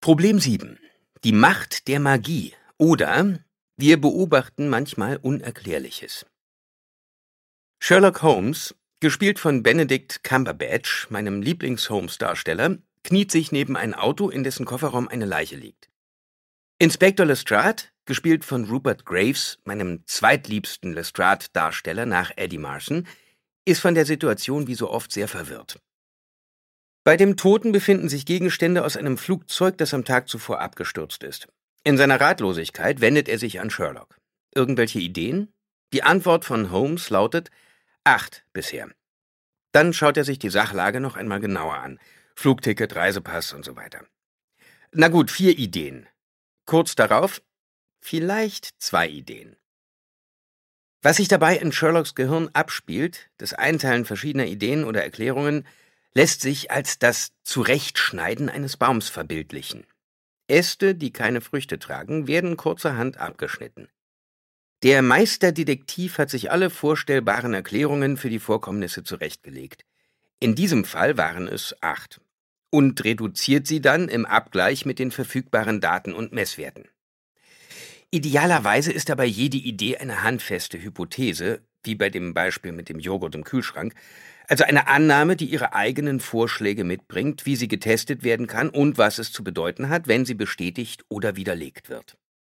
Problem 7. Die Macht der Magie oder wir beobachten manchmal Unerklärliches. Sherlock Holmes, gespielt von Benedict Cumberbatch, meinem Lieblings-Holmes-Darsteller, kniet sich neben ein Auto, in dessen Kofferraum eine Leiche liegt. Inspektor Lestrade, gespielt von Rupert Graves, meinem zweitliebsten Lestrade-Darsteller nach Eddie Marsan, ist von der Situation wie so oft sehr verwirrt. Bei dem Toten befinden sich Gegenstände aus einem Flugzeug, das am Tag zuvor abgestürzt ist. In seiner Ratlosigkeit wendet er sich an Sherlock. Irgendwelche Ideen? Die Antwort von Holmes lautet 8 bisher. Dann schaut er sich die Sachlage noch einmal genauer an. Flugticket, Reisepass und so weiter. Na gut, 4 Ideen. Kurz darauf, vielleicht 2 Ideen. Was sich dabei in Sherlocks Gehirn abspielt, das Einteilen verschiedener Ideen oder Erklärungen, lässt sich als das Zurechtschneiden eines Baums verbildlichen. Äste, die keine Früchte tragen, werden kurzerhand abgeschnitten. Der Meisterdetektiv hat sich alle vorstellbaren Erklärungen für die Vorkommnisse zurechtgelegt. In diesem Fall waren es 8. Und reduziert sie dann im Abgleich mit den verfügbaren Daten und Messwerten. Idealerweise ist dabei jede Idee eine handfeste Hypothese, wie bei dem Beispiel mit dem Joghurt im Kühlschrank, also eine Annahme, die ihre eigenen Vorschläge mitbringt, wie sie getestet werden kann und was es zu bedeuten hat, wenn sie bestätigt oder widerlegt wird.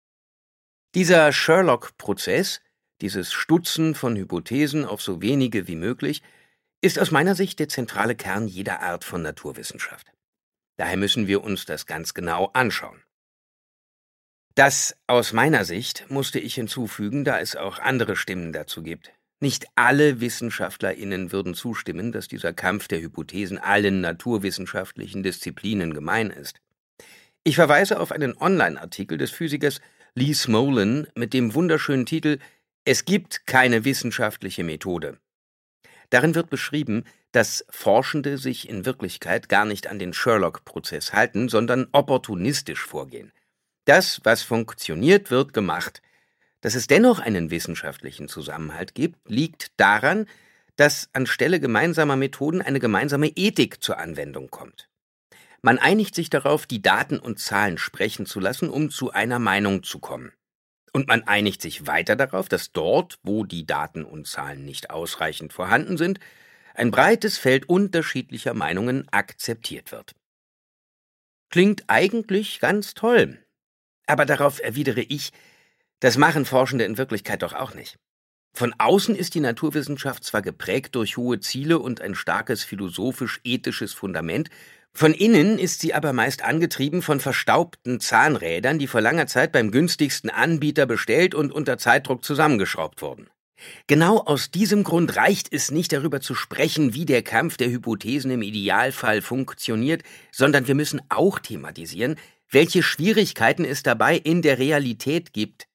Dieser Sherlock-Prozess, dieses Stutzen von Hypothesen auf so wenige wie möglich, ist aus meiner Sicht der zentrale Kern jeder Art von Naturwissenschaft. Daher müssen wir uns das ganz genau anschauen. Das aus meiner Sicht musste ich hinzufügen, da es auch andere Stimmen dazu gibt. Nicht alle WissenschaftlerInnen würden zustimmen, dass dieser Kampf der Hypothesen allen naturwissenschaftlichen Disziplinen gemein ist. Ich verweise auf einen Online-Artikel des Physikers Lee Smolin mit dem wunderschönen Titel »Es gibt keine wissenschaftliche Methode«. Darin wird beschrieben, dass Forschende sich in Wirklichkeit gar nicht an den Sherlock-Prozess halten, sondern opportunistisch vorgehen. Das, was funktioniert, wird gemacht. Dass es dennoch einen wissenschaftlichen Zusammenhalt gibt, liegt daran, dass anstelle gemeinsamer Methoden eine gemeinsame Ethik zur Anwendung kommt. Man einigt sich darauf, die Daten und Zahlen sprechen zu lassen, um zu einer Meinung zu kommen. Und man einigt sich weiter darauf, dass dort, wo die Daten und Zahlen nicht ausreichend vorhanden sind, ein breites Feld unterschiedlicher Meinungen akzeptiert wird. Klingt eigentlich ganz toll. Aber darauf erwidere ich, das machen Forschende in Wirklichkeit doch auch nicht. Von außen ist die Naturwissenschaft zwar geprägt durch hohe Ziele und ein starkes philosophisch-ethisches Fundament, von innen ist sie aber meist angetrieben von verstaubten Zahnrädern, die vor langer Zeit beim günstigsten Anbieter bestellt und unter Zeitdruck zusammengeschraubt wurden. Genau aus diesem Grund reicht es nicht, darüber zu sprechen, wie der Kampf der Hypothesen im Idealfall funktioniert, sondern wir müssen auch thematisieren, welche Schwierigkeiten es dabei in der Realität gibt,